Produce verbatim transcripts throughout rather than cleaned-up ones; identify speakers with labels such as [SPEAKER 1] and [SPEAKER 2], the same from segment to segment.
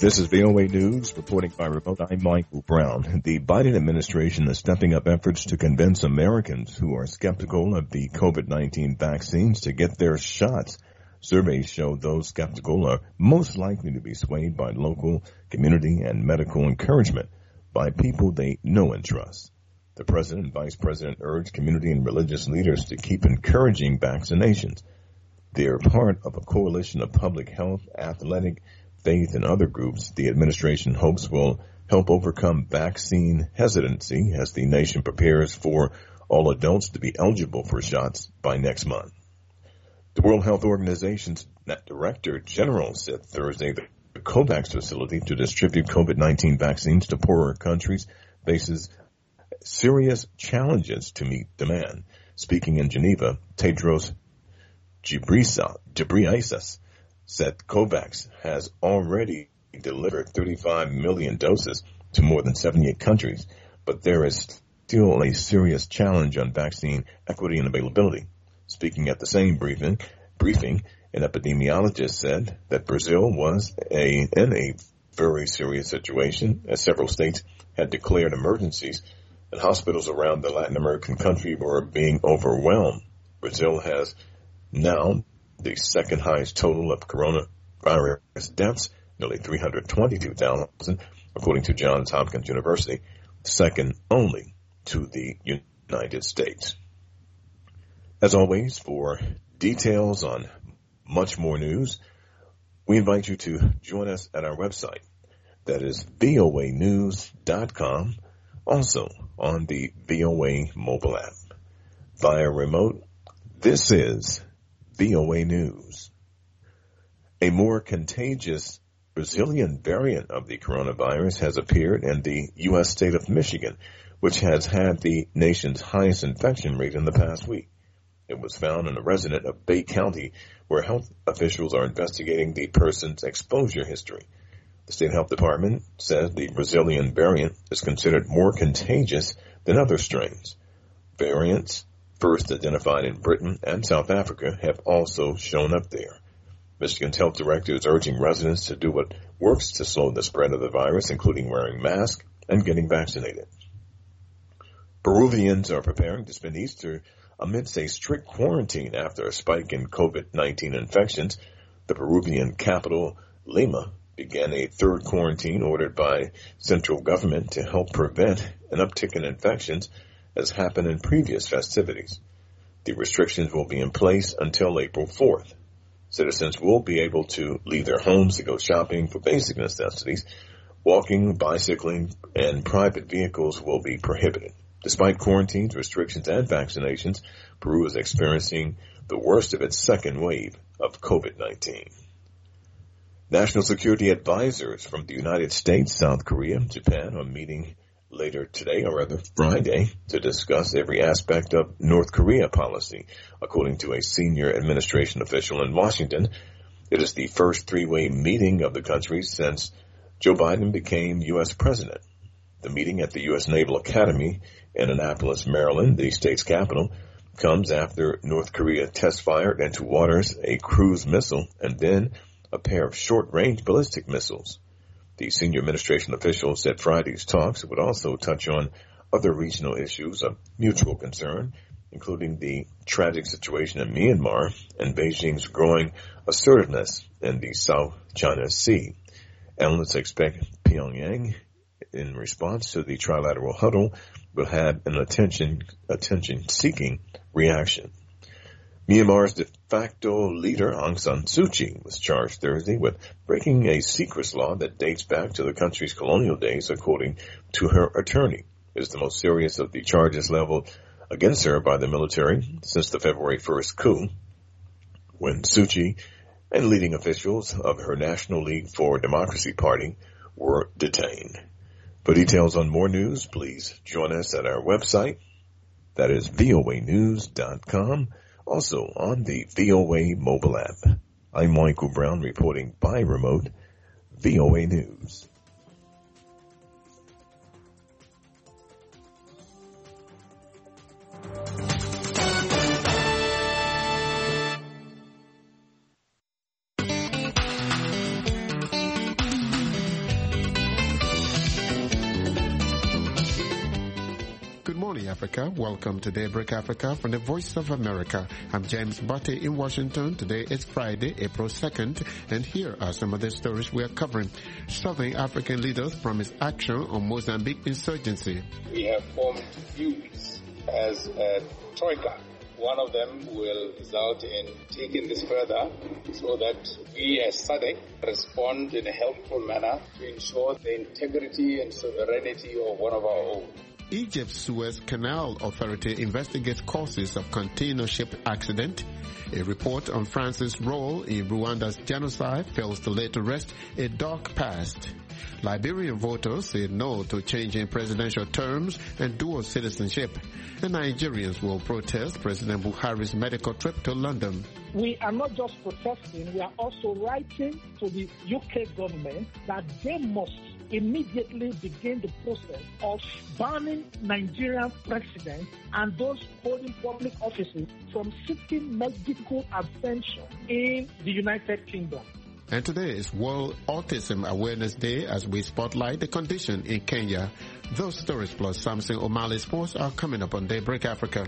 [SPEAKER 1] This is V O A News, reporting by remote. I'm Michael Brown. The Biden administration is stepping up efforts to convince Americans who are skeptical of the COVID nineteen vaccines to get their shots. Surveys show those skeptical are most likely to be swayed by local, community, and medical encouragement by people they know and trust. The president and vice president urged community and religious leaders to keep encouraging vaccinations. They're part of a coalition of public health, athletic, faith, and other groups the administration hopes will help overcome vaccine hesitancy as the nation prepares for all adults to be eligible for shots by next month. The World Health Organization's Director General said Thursday that the COVAX facility to distribute COVID nineteen vaccines to poorer countries faces serious challenges to meet demand. Speaking in Geneva, Tedros Ghebreyesus said COVAX has already delivered thirty-five million doses to more than seventy-eight countries, but there is still a serious challenge on vaccine equity and availability. Speaking at the same briefing, briefing, an epidemiologist said that Brazil was a, in a very serious situation as several states had declared emergencies and hospitals around the Latin American country were being overwhelmed. Brazil has now the second highest total of coronavirus deaths, nearly three hundred twenty-two thousand, according to Johns Hopkins University, second only to the United States. As always, for details on much more news, we invite you to join us at our website. That is V O A news dot com, also on the V O A mobile app. Via remote, this is V O A News. A more contagious Brazilian variant of the coronavirus has appeared in the U S state of Michigan, which has had the nation's highest infection rate in the past week. It was found in a resident of Bay County, where health officials are investigating the person's exposure history. The state health department says the Brazilian variant is considered more contagious than other strains. Variants first identified in Britain and South Africa have also shown up there. Michigan's health director is urging residents to do what works to slow the spread of the virus, including wearing masks and getting vaccinated. Peruvians are preparing to spend Easter amidst a strict quarantine after a spike in COVID nineteen infections. The Peruvian capital, Lima, began a third quarantine ordered by central government to help prevent an uptick in infections as happened in previous festivities. The restrictions will be in place until April fourth. Citizens will be able to leave their homes to go shopping for basic necessities. Walking, bicycling, and private vehicles will be prohibited. Despite quarantines, restrictions, and vaccinations, Peru is experiencing the worst of its second wave of COVID nineteen. National security advisors from the United States, South Korea, and Japan are meeting later today, or rather Friday, to discuss every aspect of North Korea policy. According to a senior administration official in Washington, it is the first three-way meeting of the countries since Joe Biden became U S president. The meeting at the U S Naval Academy in Annapolis, Maryland, the state's capital, comes after North Korea test-fired into waters a cruise missile and then a pair of short-range ballistic missiles. The senior administration official said Friday's talks would also touch on other regional issues of mutual concern, including the tragic situation in Myanmar and Beijing's growing assertiveness in the South China Sea. Analysts expect Pyongyang, in response to the trilateral huddle, will have an attention, attention-seeking reaction. Myanmar's de facto leader, Aung San Suu Kyi, was charged Thursday with breaking a secrets law that dates back to the country's colonial days, according to her attorney. It is the most serious of the charges leveled against her by the military since the February first coup, when Suu Kyi and leading officials of her National League for Democracy party were detained. For details on more news, please join us at our website. That is V O A news dot com. Also on the V O A mobile app. I'm Michael Brown reporting by remote V O A News.
[SPEAKER 2] Africa. Welcome to Daybreak Africa from the Voice of America. I'm James Butte in Washington. Today is Friday, April second, and here are some of the stories we are covering. Southern African leaders promise action on Mozambique insurgency.
[SPEAKER 3] We have formed views as a troika. One of them will result in taking this further so that we as S A D C respond in a helpful manner to ensure the integrity and sovereignty of one of our own.
[SPEAKER 2] Egypt's Suez Canal Authority investigates causes of container ship accident. A report on France's role in Rwanda's genocide fails to lay to rest a dark past. Liberian voters say no to changing presidential terms and dual citizenship. And Nigerians will protest President Buhari's medical trip to London.
[SPEAKER 4] We are not just protesting, we are also writing to the U K government that they must immediately begin the process of banning Nigerian presidents and those holding public offices from seeking medical attention in the United Kingdom.
[SPEAKER 2] And today is World Autism Awareness Day as we spotlight the condition in Kenya. Those stories plus Samson O'Malley Sports are coming up on Daybreak Africa.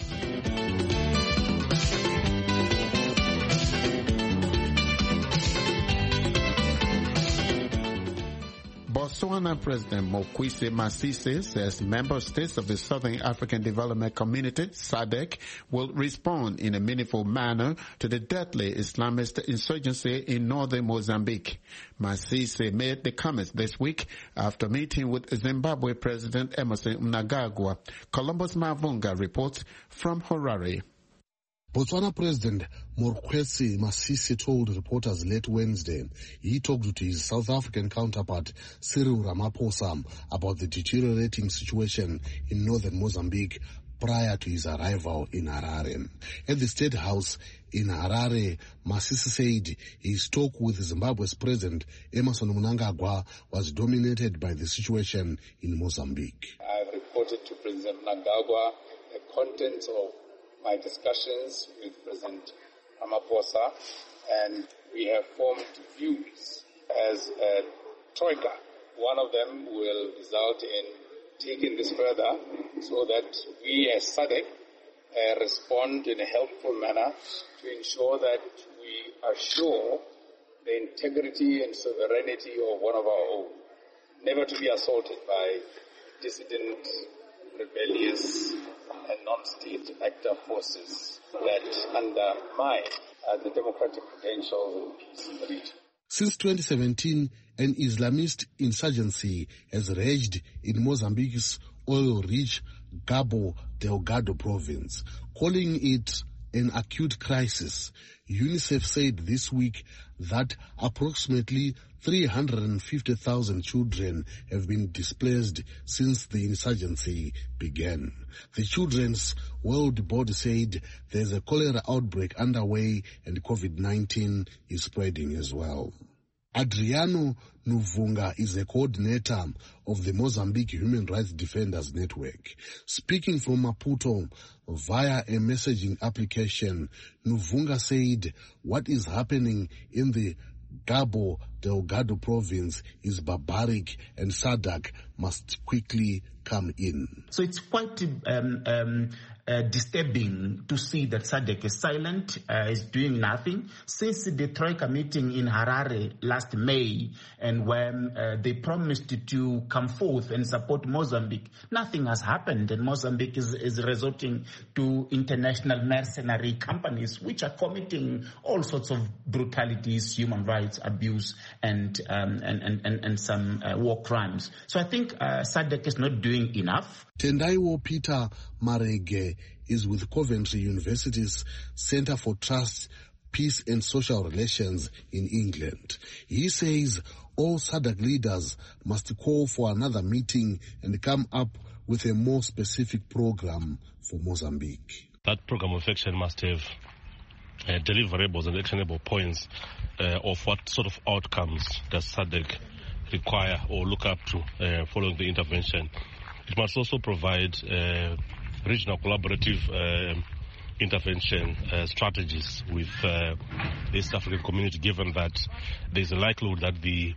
[SPEAKER 2] Botswana President Mokgweetsi Masisi says member states of the Southern African Development Community, S A D C, will respond in a meaningful manner to the deadly Islamist insurgency in northern Mozambique. Masisi made the comments this week after meeting with Zimbabwe President Emmerson Mnangagwa. Columbus Mavunga reports from Harare.
[SPEAKER 5] Botswana President Mokgweetsi Masisi told reporters late Wednesday he talked to his South African counterpart Cyril Ramaphosa about the deteriorating situation in northern Mozambique prior to his arrival in Harare. At the State House in Harare, Masisi said his talk with Zimbabwe's President Emmerson Mnangagwa was dominated by the situation in Mozambique.
[SPEAKER 3] I have reported to President Mnangagwa the contents of my discussions with President Ramaphosa, and we have formed views as a troika. One of them will result in taking this further so that we as S A D C uh, respond in a helpful manner to ensure that we assure the integrity and sovereignty of one of our own, never to be assaulted by dissident, rebellious, and non-state actor forces that undermine uh, the democratic potential of peace in the region.
[SPEAKER 5] Since twenty seventeen, an Islamist insurgency has raged in Mozambique's oil-rich Cabo Delgado province. Calling it an acute crisis, UNICEF said this week that approximately three hundred fifty thousand children have been displaced since the insurgency began. The Children's World Board said there's a cholera outbreak underway and COVID nineteen is spreading as well. Adriano Nuvunga is a coordinator of the Mozambique Human Rights Defenders Network. Speaking from Maputo via a messaging application, Nuvunga said what is happening in the Cabo Delgado province is barbaric and S A D C must quickly come in.
[SPEAKER 6] So it's quite um, um, uh, disturbing to see that S A D C is silent, uh, is doing nothing. Since the Troika meeting in Harare last May, and when uh, they promised to come forth and support Mozambique, nothing has happened, and Mozambique is, is resorting to international mercenary companies which are committing all sorts of brutalities, human rights abuse, and um, and, and, and, and some uh, war crimes. So I think uh, S A D C is not doing enough.
[SPEAKER 5] Tendaiwo Peter Marege is with Coventry University's Center for Trust, Peace and Social Relations in England. He says all S A D C leaders must call for another meeting and come up with a more specific program for Mozambique.
[SPEAKER 7] That program of action must have uh, deliverables and actionable points uh, of what sort of outcomes does S A D C require or look up to uh, following the intervention. It must also provide uh, regional collaborative uh, intervention uh, strategies with uh, the East African community, given that there's a likelihood that the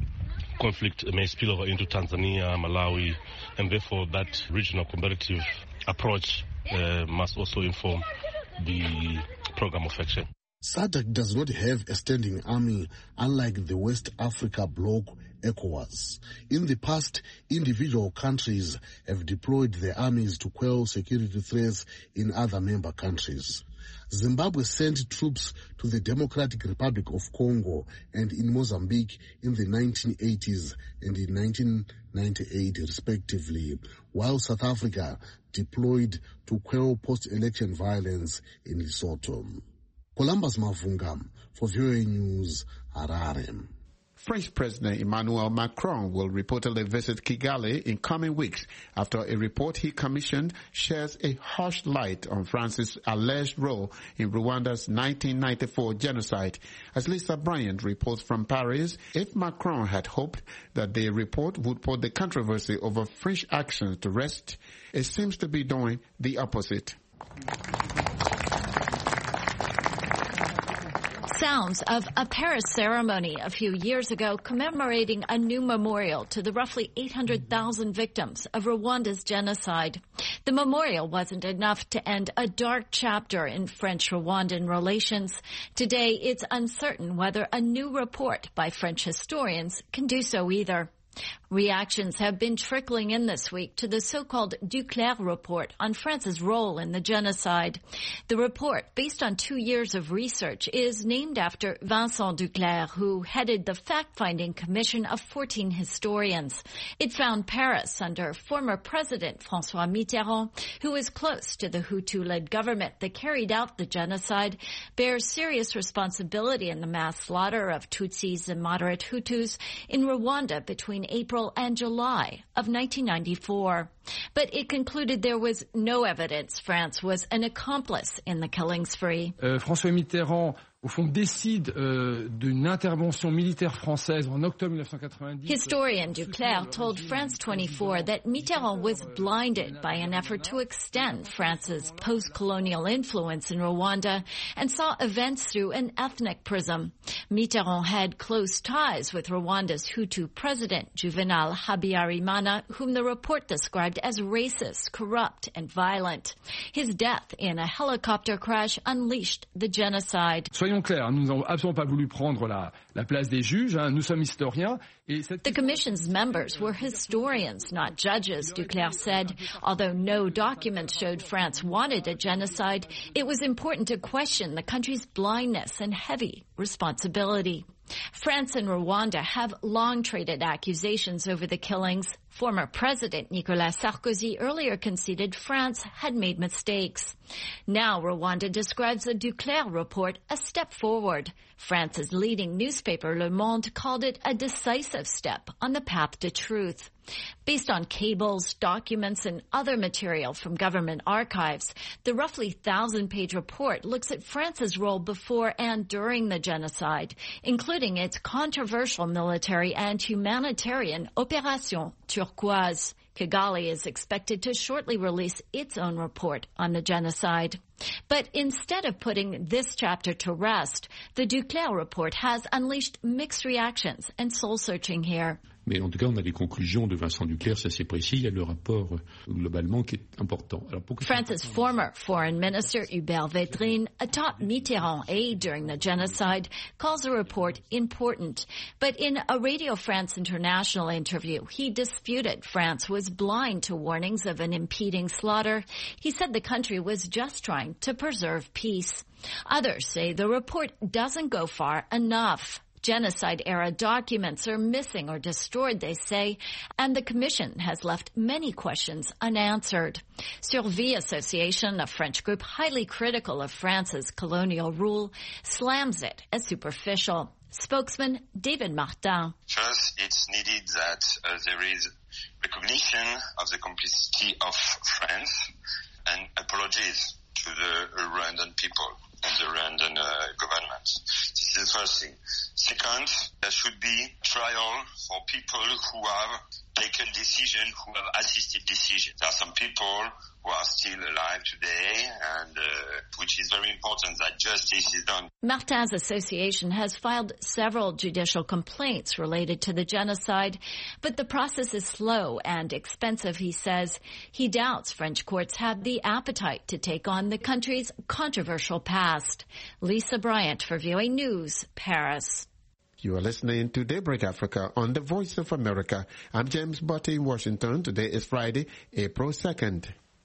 [SPEAKER 7] conflict may spill over into Tanzania, Malawi, and therefore that regional collaborative approach uh, must also inform the program of action.
[SPEAKER 5] S A D C does not have a standing army, unlike the West Africa bloc ECOWAS. In the past, individual countries have deployed their armies to quell security threats in other member countries. Zimbabwe sent troops to the Democratic Republic of Congo and in Mozambique in the nineteen eighties and in nineteen ninety-eight respectively, while South Africa deployed to quell post-election violence in Lesotho. Columbus Mavunga for V O A News, Harare.
[SPEAKER 2] French President Emmanuel Macron will reportedly visit Kigali in coming weeks after a report he commissioned shares a harsh light on France's alleged role in Rwanda's nineteen ninety-four genocide. As Lisa Bryant reports from Paris, if Macron had hoped that the report would put the controversy over French actions to rest, it seems to be doing the opposite.
[SPEAKER 8] Sounds of a Paris ceremony a few years ago commemorating a new memorial to the roughly eight hundred thousand victims of Rwanda's genocide. The memorial wasn't enough to end a dark chapter in French-Rwandan relations. Today, it's uncertain whether a new report by French historians can do so either. Reactions have been trickling in this week to the so-called Duclerc report on France's role in the genocide. The report, based on two years of research, is named after Vincent Duclerc, who headed the fact-finding commission of fourteen historians. It found Paris under former President François Mitterrand, who was close to the Hutu-led government that carried out the genocide, bears serious responsibility in the mass slaughter of Tutsis and moderate Hutus in Rwanda between April and July of nineteen ninety-four. But it concluded there was no evidence France was an accomplice in the killing spree.
[SPEAKER 9] Euh, François Mitterrand, au fond, décide euh, d'une intervention militaire française en octobre nineteen ninety.
[SPEAKER 8] Historian Duclerc told France twenty-four that Mitterrand was blinded by an effort to extend France's post-colonial influence in Rwanda and saw events through an ethnic prism. Mitterrand had close ties with Rwanda's Hutu president, Juvenal Habyarimana, whom the report described as racist, corrupt, and violent. His death in a helicopter crash unleashed the genocide.
[SPEAKER 9] Soyons clairs, nous n'avons absolument pas voulu prendre la, la place des juges, hein, nous sommes historiens. Et cette...
[SPEAKER 8] The commission's members were historians, not judges, Duclerc said. Although no documents showed France wanted a genocide, it was important to question the country's blindness and heavy responsibility. France and Rwanda have long traded accusations over the killings. Former President Nicolas Sarkozy earlier conceded France had made mistakes. Now Rwanda describes the Duclerc report a step forward. France's leading newspaper Le Monde called it a decisive step on the path to truth. Based on cables, documents, and other material from government archives, the roughly thousand-page report looks at France's role before and during the genocide, including its controversial military and humanitarian Opération Turquoise. Kigali is expected to shortly release its own report on the genocide. But instead of putting this chapter to rest, the Duclerc report has unleashed mixed reactions and soul-searching here.
[SPEAKER 10] Mais en tout cas, on a les conclusions de Vincent Duclerc, c'est assez précis. Il y a le rapport globalement qui est important. Alors,
[SPEAKER 8] France's former foreign minister, Hubert Védrine, a top Mitterrand aide during the genocide, calls the report important. But in a Radio France International interview, he disputed France was blind to warnings of an impending slaughter. He said the country was just trying to preserve peace. Others say the report doesn't go far enough. Genocide-era documents are missing or destroyed, they say, and the Commission has left many questions unanswered. Survie Association, a French group highly critical of France's colonial rule, slams it as superficial. Spokesman David Martin.
[SPEAKER 11] First, it's needed that uh, there is recognition of the complicity of France and apologies to the Rwandan people and the Rwandan uh, government. This is the first thing. Second, there should be trial for people who have taken decision, who have assisted decision. There are some people who are still alive today, and uh, which is very important that justice is done.
[SPEAKER 8] Martin's association has filed several judicial complaints related to the genocide, but the process is slow and expensive, he says. He doubts French courts have the appetite to take on the country's controversial past. Lisa Bryant for V O A News, Paris.
[SPEAKER 2] You are listening to Daybreak Africa on the Voice of America. I'm James Butte in Washington. Today is Friday, April second.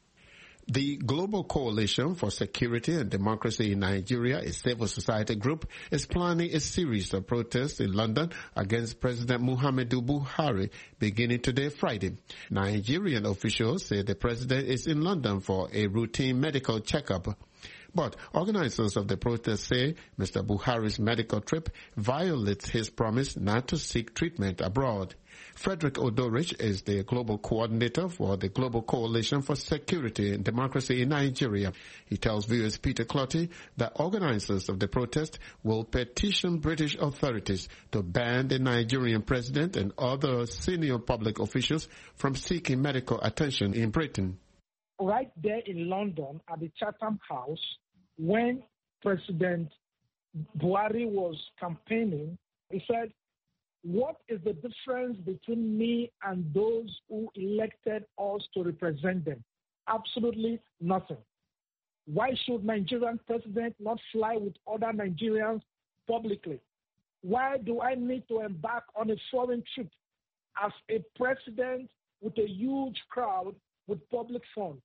[SPEAKER 2] The Global Coalition for Security and Democracy in Nigeria, a civil society group, is planning a series of protests in London against President Muhammadu Buhari beginning today, Friday. Nigerian officials say the president is in London for a routine medical checkup. But organizers of the protest say Mister Buhari's medical trip violates his promise not to seek treatment abroad. Frederick Odorich is the global coordinator for the Global Coalition for Security and Democracy in Nigeria. He tells viewers Peter Clotty that organizers of the protest will petition British authorities to ban the Nigerian president and other senior public officials from seeking medical attention in Britain.
[SPEAKER 4] Right there in London at the Chatham House, when President Buhari was campaigning, he said, "What is the difference between me and those who elected us to represent them? Absolutely nothing. Why should Nigerian president not fly with other Nigerians publicly? Why do I need to embark on a foreign trip as a president with a huge crowd with public funds?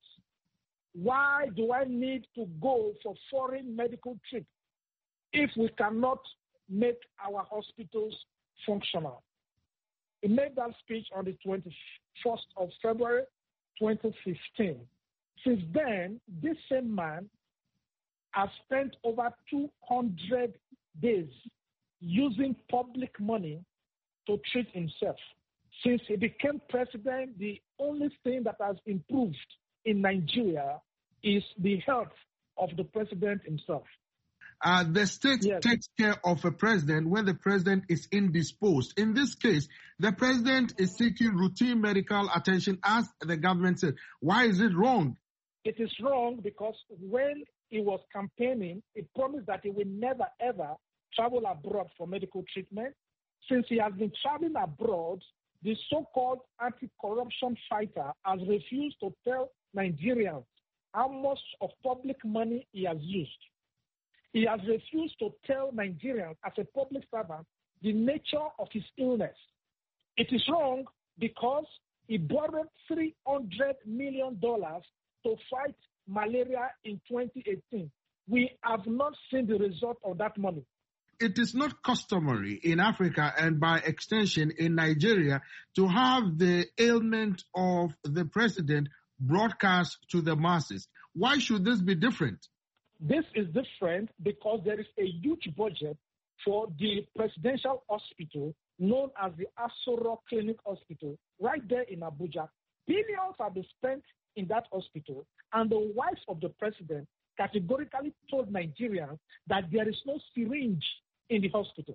[SPEAKER 4] Why do I need to go for foreign medical trip if we cannot make our hospitals functional?" He made that speech on the twenty-first of February, twenty fifteen. Since then, this same man has spent over two hundred days using public money to treat himself. Since he became president, the only thing that has improved in Nigeria is the health of the president himself.
[SPEAKER 12] Uh, the state yes. takes care of a president when the president is indisposed. In this case, the president is seeking routine medical attention, as the government said. Why is it wrong?
[SPEAKER 4] It is wrong because when he was campaigning, he promised that he will never, ever travel abroad for medical treatment. Since he has been traveling abroad, the so-called anti-corruption fighter has refused to tell Nigerians how much of public money he has used. He has refused to tell Nigerians as a public servant the nature of his illness. It is wrong because he borrowed three hundred million dollars to fight malaria in twenty eighteen. We have not seen the result of that money.
[SPEAKER 12] It is not customary in Africa and by extension in Nigeria to have the ailment of the president broadcast to the masses. Why should this be different?
[SPEAKER 4] This is different because there is a huge budget for the presidential hospital known as the Aso Rock Clinic Hospital right there in Abuja. Billions have been spent in that hospital, and the wife of the president categorically told Nigerians that there is no syringe in the hospital.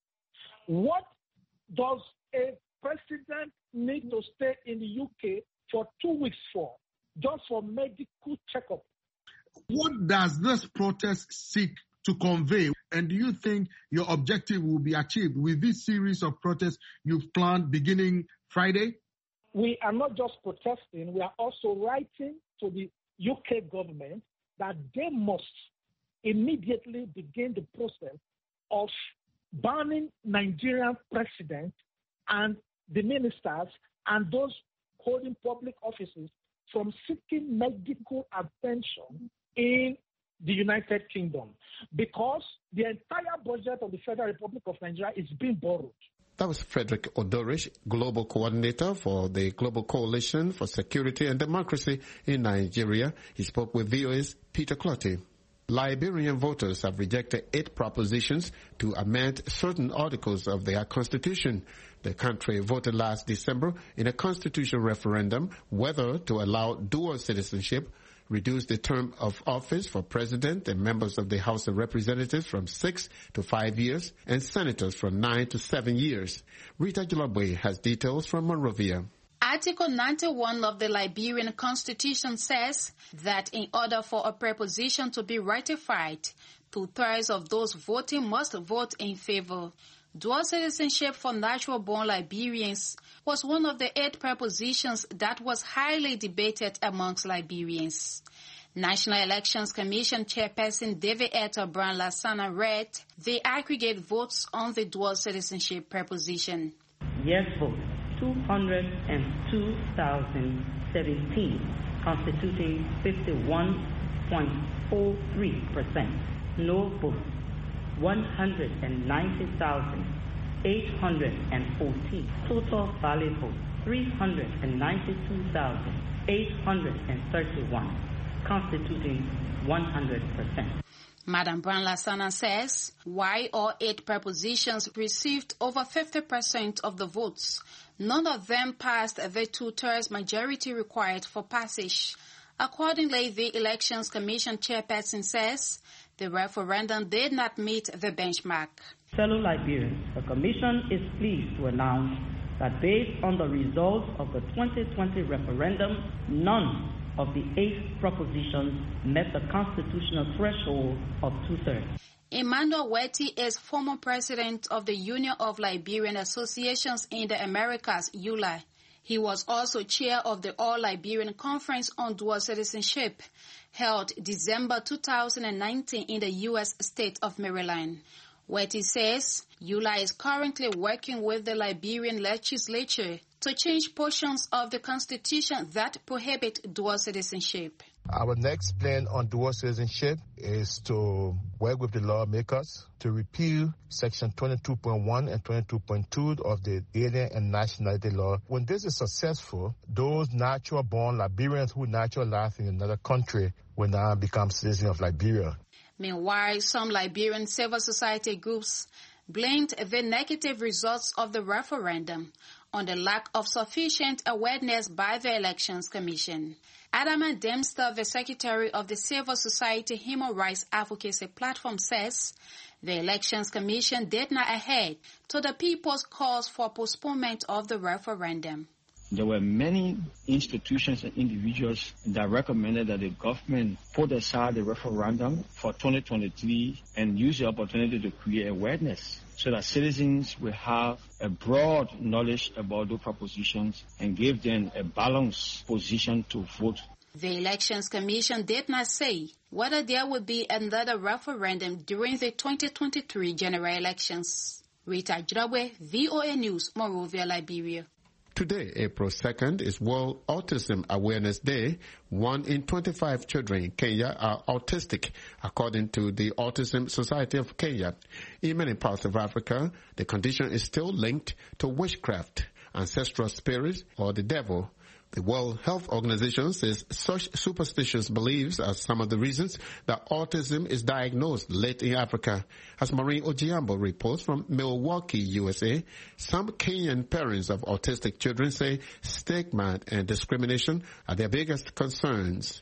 [SPEAKER 4] What does a president need to stay in the U K for two weeks for? Just for medical checkup.
[SPEAKER 12] What does this protest seek to convey? And do you think your objective will be achieved with this series of protests you've planned beginning Friday?
[SPEAKER 4] We are not just protesting, we are also writing to the U K government that they must immediately begin the process of banning Nigerian president and the ministers and those holding public offices from seeking medical attention in the United Kingdom, because the entire budget of the Federal Republic of Nigeria is being borrowed.
[SPEAKER 2] That was Frederick Odorich, Global Coordinator for the Global Coalition for Security and Democracy in Nigeria. He spoke with V O A's Peter Clotty. Liberian voters have rejected eight propositions to amend certain articles of their constitution. The country voted last December in a constitutional referendum whether to allow dual citizenship, reduce the term of office for president and members of the House of Representatives from six to five years, and senators from nine to seven years. Rita Jalabwe has details from Monrovia.
[SPEAKER 13] Article ninety-one of the Liberian Constitution says that in order for a preposition to be ratified, two-thirds of those voting must vote in favor. Dual citizenship for natural-born Liberians was one of the eight prepositions that was highly debated amongst Liberians. National Elections Commission Chairperson David Eto Brown Lassana read the aggregate votes on the dual citizenship preposition.
[SPEAKER 14] Yes votes, two hundred two thousand seventeen, constituting fifty-one point four three percent. No votes, one hundred ninety thousand eight hundred fourteen. Total valid votes, three hundred ninety-two thousand eight hundred thirty-one, constituting one hundred percent.
[SPEAKER 13] Madam Brown Lassana says why all eight prepositions received over fifty percent of the votes, none of them passed the two-thirds majority required for passage. Accordingly, the Elections Commission Chairperson says the referendum did not meet the benchmark.
[SPEAKER 14] Fellow Liberians, the Commission is pleased to announce that based on the results of the twenty twenty referendum, none of the eight propositions met the constitutional threshold of two-thirds.
[SPEAKER 13] Emmanuel Weti is former president of the Union of Liberian Associations in the Americas, U L A. He was also chair of the All-Liberian Conference on Dual Citizenship, held December two thousand nineteen in the U S state of Maryland. Weti says U L A is currently working with the Liberian legislature to change portions of the constitution that prohibit dual citizenship.
[SPEAKER 15] Our next plan on dual citizenship is to work with the lawmakers to repeal Section twenty-two point one and twenty-two point two of the Alien and Nationality Law. When this is successful, those natural-born Liberians who naturalized in another country will now become citizens of Liberia.
[SPEAKER 13] Meanwhile, some Liberian civil society groups blamed the negative results of the referendum on the lack of sufficient awareness by the Elections Commission. Adama Dempster, the secretary of the Civil Society Human Rights Advocacy Platform, says the Elections Commission did not adhere to the people's calls for postponement of the referendum.
[SPEAKER 16] There were many institutions and individuals that recommended that the government put aside the referendum for twenty twenty-three and use the opportunity to create awareness so that citizens will have a broad knowledge about those propositions and give them a balanced position to vote.
[SPEAKER 13] The Elections Commission did not say whether there would be another referendum during the twenty twenty-three general elections. Rita Jirawe, V O A News, Monrovia, Liberia.
[SPEAKER 2] Today, April second, is World Autism Awareness Day. One in twenty-five children in Kenya are autistic, according to the Autism Society of Kenya. In many parts of Africa, the condition is still linked to witchcraft, ancestral spirits, or the devil. The World Health Organization says such superstitious beliefs are some of the reasons that autism is diagnosed late in Africa. As Maureen Ojiambo reports from Milwaukee, U S A, some Kenyan parents of autistic children say stigma and discrimination are their biggest concerns.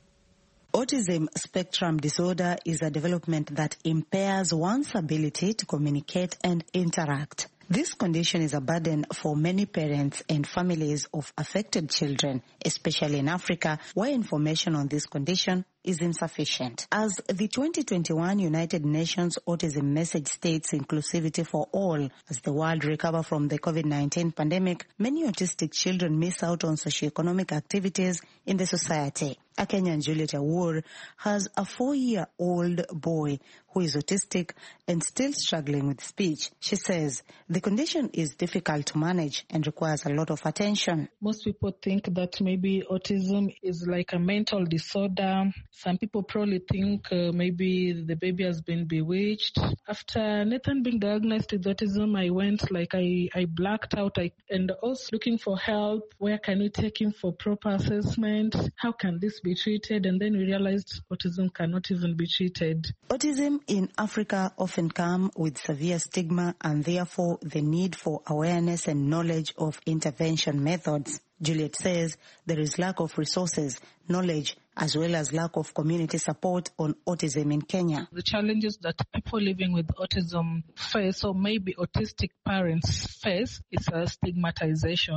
[SPEAKER 17] Autism spectrum disorder is a development that impairs one's ability to communicate and interact. This condition is a burden for many parents and families of affected children, especially in Africa, where information on this condition is insufficient. As the twenty twenty-one United Nations Autism Message states inclusivity for all, as the world recovers from the COVID nineteen pandemic, many autistic children miss out on socioeconomic activities in the society. A Kenyan Juliet Awur has a four-year-old boy who is autistic and still struggling with speech. She says the condition is difficult to manage and requires a lot of attention.
[SPEAKER 18] Most people think that maybe autism is like a mental disorder. Some people probably think uh, maybe the baby has been bewitched. After Nathan being diagnosed with autism, I went like I, I blacked out I, and also looking for help. Where can we take him for proper assessment? How can this be treated? And then we realized autism cannot even be treated.
[SPEAKER 17] Autism in Africa often comes with severe stigma and therefore the need for awareness and knowledge of intervention methods. Juliet says there is lack of resources, knowledge, as well as lack of community support on autism in Kenya.
[SPEAKER 18] The challenges that people living with autism face, or maybe autistic parents face, is a stigmatization.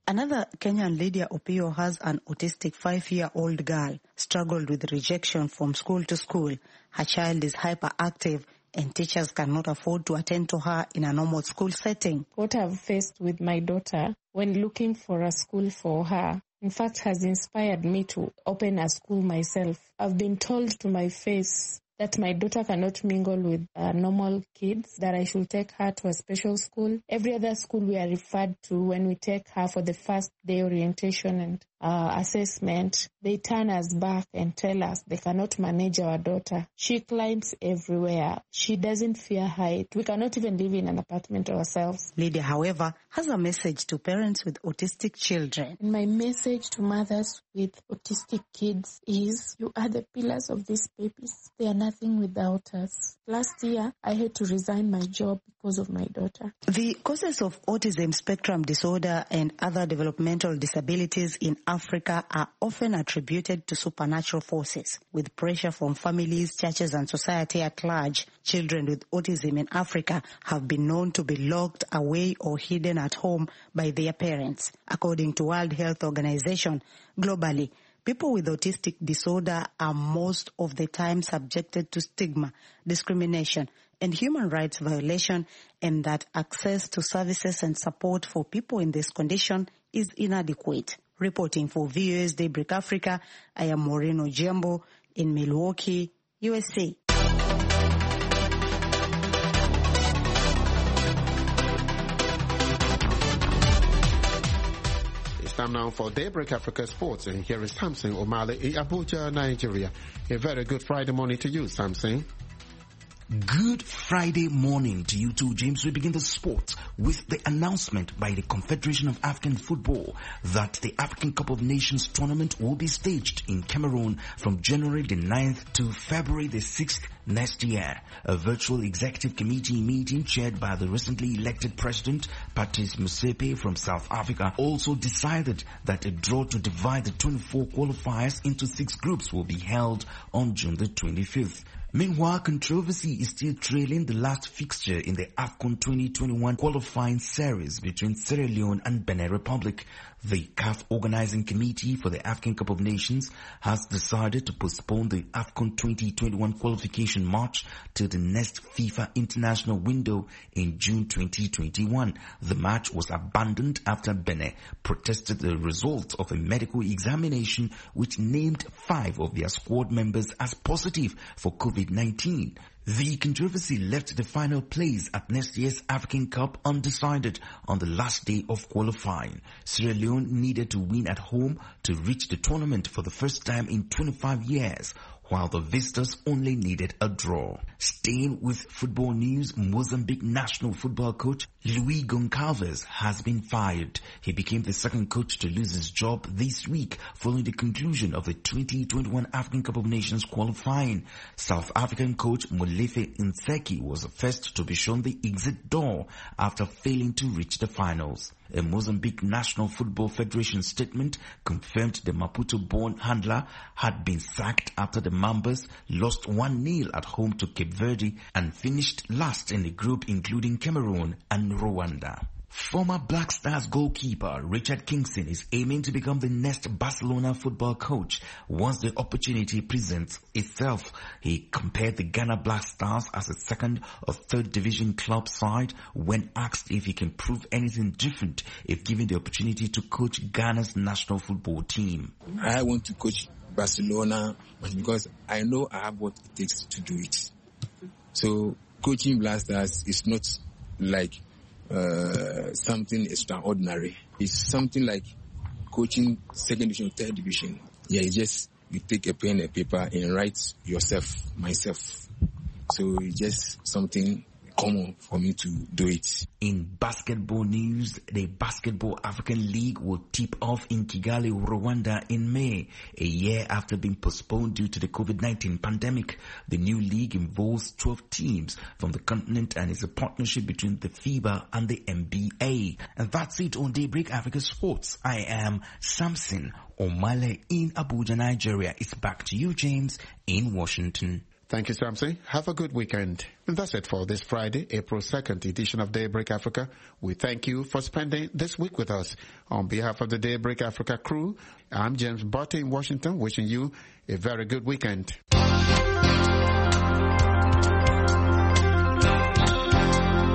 [SPEAKER 17] Another Kenyan, Lydia Opio, has an autistic five-year-old girl, struggled with rejection from school to school. Her child is hyperactive and teachers cannot afford to attend to her in a normal school setting.
[SPEAKER 19] What I've faced with my daughter when looking for a school for her, in fact, has inspired me to open a school myself. I've been told to my face that my daughter cannot mingle with uh, normal kids, that I should take her to a special school. Every other school we are referred to when we take her for the first day orientation and uh, assessment, they turn us back and tell us they cannot manage our daughter. She climbs everywhere. She doesn't fear height. We cannot even live in an apartment ourselves.
[SPEAKER 17] Lydia, however, has a message to parents with autistic children.
[SPEAKER 19] And my message to mothers with autistic kids is, you are the pillars of these babies. They are nothing without us. Last year, I had to resign my job because of my daughter.
[SPEAKER 17] The causes of autism spectrum disorder and other developmental disabilities in Africa are often attributed to supernatural forces. With pressure from families, churches, and society at large, children with autism in Africa have been known to be locked away or hidden at home by their parents. According to World Health Organization, globally, people with autistic disorder are most of the time subjected to stigma, discrimination, and human rights violation, and that access to services and support for people in this condition is inadequate. Reporting for V O A's Daybreak Africa, I am Maureen Ojiambo in Milwaukee, U S A.
[SPEAKER 2] Time now for Daybreak Africa Sports, and here is Samson Omale in Abuja, Nigeria. A very good Friday morning to you, Samson.
[SPEAKER 20] Good Friday morning to you too, James. We begin the sport with the announcement by the Confederation of African Football that the African Cup of Nations tournament will be staged in Cameroon from January the ninth to February the sixth next year. A virtual executive committee meeting chaired by the recently elected president, Patrice Motsepe from South Africa, also decided that a draw to divide the twenty-four qualifiers into six groups will be held on June the twenty-fifth. Meanwhile, controversy is still trailing the last fixture in the AFCON twenty twenty-one qualifying series between Sierra Leone and Benin Republic. The C A F Organizing Committee for the African Cup of Nations has decided to postpone the AFCON twenty twenty-one qualification match to the next FIFA international window in June twenty twenty-one. The match was abandoned after Benin protested the result of a medical examination which named five of their squad members as positive for COVID nineteen. The controversy left the final place at next year's African Cup undecided on the last day of qualifying. Sierra Leone needed to win at home to reach the tournament for the first time in twenty-five years, while the visitors only needed a draw. Staying with football news, Mozambique national football coach Luis Goncalves has been fired. He became the second coach to lose his job this week following the conclusion of the twenty twenty-one African Cup of Nations qualifying. South African coach Molefe Nseki was the first to be shown the exit door after failing to reach the finals. A Mozambique National Football Federation statement confirmed the Maputo-born handler had been sacked after the Mambas lost one nil at home to Cape Verde and finished last in the group including Cameroon and Rwanda. Former Black Stars goalkeeper Richard Kingston is aiming to become the next Barcelona football coach once the opportunity presents itself. He compared the Ghana Black Stars as a second or third division club side when asked if he can prove anything different if given the opportunity to coach Ghana's national football team.
[SPEAKER 21] I want to coach Barcelona because I know I have what it takes to do it. So coaching Black Stars is not like Uh, something extraordinary. It's something like coaching second division, third division. Yeah, it's just you take a pen and paper and write yourself, myself. So it's just something common for me to do it.
[SPEAKER 20] In basketball news, the Basketball African League will tip off in Kigali, Rwanda in May, a year after being postponed due to the COVID nineteen pandemic. The new league involves twelve teams from the continent and is a partnership between the FIBA and the N B A. And that's it on Daybreak Africa Sports. I am Samson Omale in Abuja, Nigeria. It's back to you, James, in Washington.
[SPEAKER 2] Thank you, Samson. Have a good weekend. And that's it for this Friday, April second edition of Daybreak Africa. We thank you for spending this week with us. On behalf of the Daybreak Africa crew, I'm James Botte in Washington, wishing you a very good weekend.